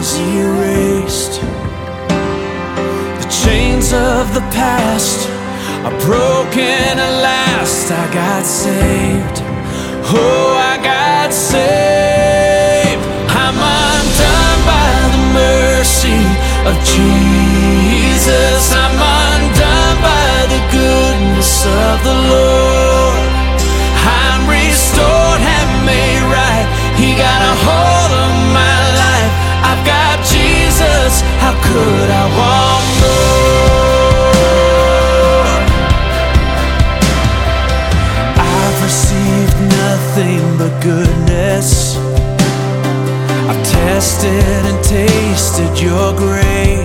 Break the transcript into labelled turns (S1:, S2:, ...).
S1: was erased. The chains of the past are broken at last. I got saved. Oh, I got saved. I'm undone by the mercy of Jesus. I'm undone by the goodness of the Lord. I'm restored and made right. He got a hold of my life. I've got Jesus. How could I want more? I've received nothing but goodness. I've tested and tasted your grace.